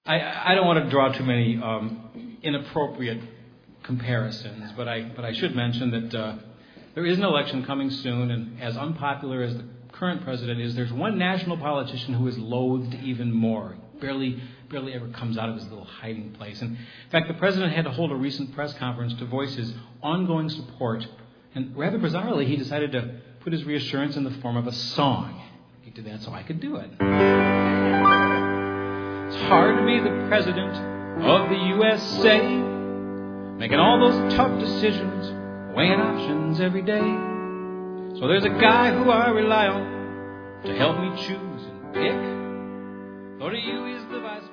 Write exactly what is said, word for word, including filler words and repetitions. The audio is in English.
I, I don't want to draw too many um, inappropriate comparisons, but I but I should mention that uh, there is an election coming soon, and as unpopular as the current president is, there's one national politician who is loathed even more. Barely barely ever comes out of his little hiding place. And in fact, the president had to hold a recent press conference to voice his ongoing support, and rather bizarrely, he decided to put his reassurance in the form of a song. He did that so I could do it. It's hard to be the president of the U S A, making all those tough decisions, weighing options every day. So there's a guy who I rely on to help me choose and pick. Though to you he's the vice